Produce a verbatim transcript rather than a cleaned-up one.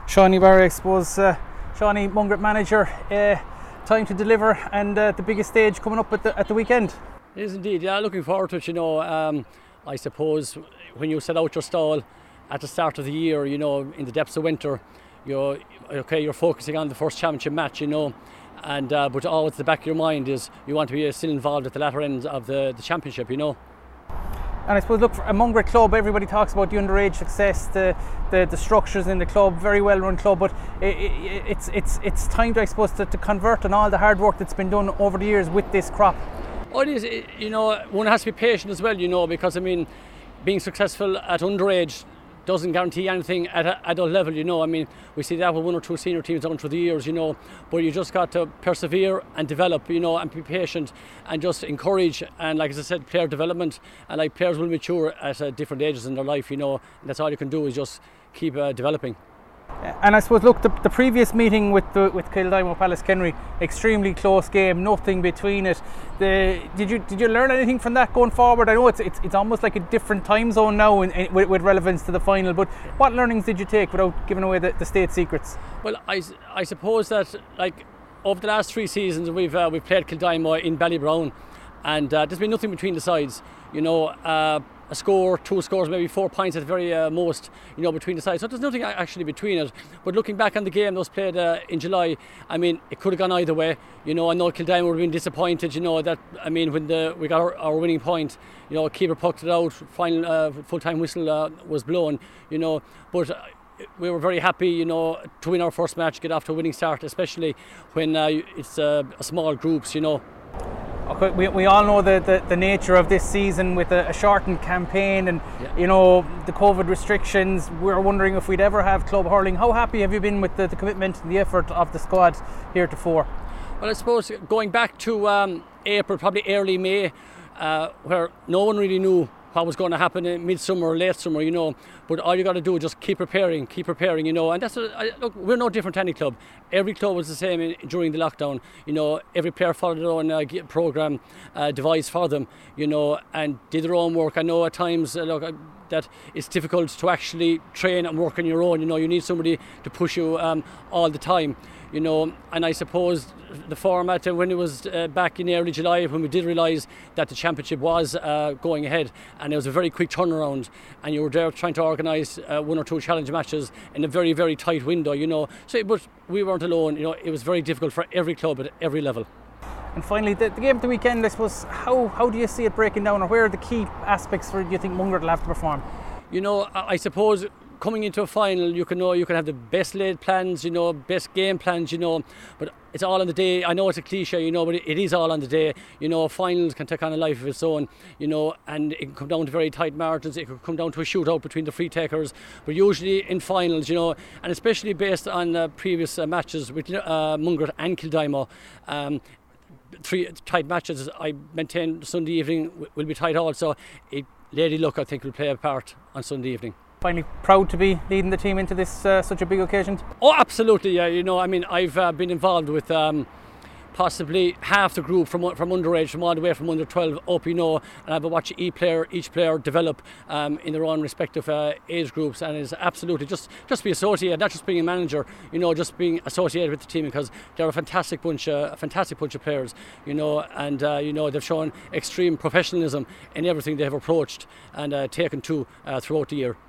Shawnee Barry, I suppose. Uh, Shawnee, Mungret manager, uh, time to deliver, and uh, the biggest stage coming up at the, at the weekend. It is indeed, yeah, looking forward to it, you know. Um, I suppose when you set out your stall at the start of the year, you know, in the depths of winter, you're, okay, you're focusing on the first championship match, you know, and uh, but always at the back of your mind is you want to be still involved at the latter end of the, the championship, you know. And I suppose, look, for a Mungret club, everybody talks about the underage success, the, the, the structures in the club, very well run club, but it, it, it's it's it's time, to, I suppose, to, to convert on all the hard work that's been done over the years with this crop. Oh, it is, it, you know, one has to be patient as well, you know, because, I mean, being successful at underage doesn't guarantee anything at an adult level, you know. I mean, we see that with one or two senior teams down through the years, you know, but you just got to persevere and develop, you know, and be patient and just encourage. And like as I said, player development, and like players will mature at uh, different ages in their life, you know, and that's all you can do is just keep uh, developing. And I suppose, look, the, the previous meeting with the, with Kildimo Pallaskenry, extremely close game, nothing between it. The, did you did you learn anything from that going forward? I know it's it's, it's almost like a different time zone now in, in, with, with relevance to the final, but what learnings did you take without giving away the, the state secrets? Well, I, I suppose that, like, over the last three seasons we've uh, we've played Kildimo in Ballybrown, and uh, there's been nothing between the sides, you know. Uh, a score, two scores, maybe four points at the very uh, most, you know, between the sides. So there's nothing actually between it. But looking back on the game that was played uh, in July, I mean, it could have gone either way. You know, I know Kildimo would have been disappointed, you know, that, I mean, when the we got our, our winning point, you know, keeper pucked it out, final uh, full-time whistle uh, was blown, you know, but uh, we were very happy, you know, to win our first match, get off to a winning start, especially when uh, it's uh, small groups, you know. Okay, we, we all know the, the, the nature of this season with a, a shortened campaign and, yeah. you know, the COVID restrictions. We're wondering if we'd ever have club hurling. How happy have you been with the, the commitment and the effort of the squad heretofore? Well, I suppose going back to um, April, probably early May, uh, where no one really knew what was going to happen in midsummer or late summer, you know, but all you got to do is just keep preparing, keep preparing, you know, and that's what, I, look, we're no different to any club. Every club was the same in, during the lockdown, you know. Every player followed their own uh, programme uh, devised for them, you know, and did their own work. I know at times, uh, look, uh, that it's difficult to actually train and work on your own, you know. You need somebody to push you um, all the time, you know. And I suppose the format, uh, when it was uh, back in early July, when we did realise that the championship was uh, going ahead, and it was a very quick turnaround, and you were there trying to organise uh, one or two challenge matches in a very, very tight window, you know. So, but we weren't alone, you know. It was very difficult for every club at every level. And finally, the, the game of the weekend, I suppose, how, how do you see it breaking down, or where are the key aspects for, do you think, Mungret will have to perform? You know, I, I suppose coming into a final, you can know you can have the best laid plans, you know, best game plans, you know, but it's all on the day. I know it's a cliche, you know, but it, it is all on the day. You know, finals can take on a life of its own, you know, and it can come down to very tight margins. It could come down to a shootout between the free takers. But usually in finals, you know, and especially based on uh, previous uh, matches with uh, Mungret and Kildimo, um, three tight matches, I maintain Sunday evening will be tight also. It, Lady Luck, I think, will play a part on Sunday evening. Finally, proud to be leading the team into this uh, such a big occasion? Oh, absolutely, yeah. You know, I mean, I've uh, been involved with um, possibly half the group from from underage, from all the way from under twelve up, you know, and I've watched each player, each player develop um, in their own respective uh, age groups, and it's absolutely just just be associated, not just being a manager, you know, just being associated with the team, because they're a fantastic bunch, uh, a fantastic bunch of players, you know, and uh, you know, they've shown extreme professionalism in everything they have approached and uh, taken to uh, throughout the year.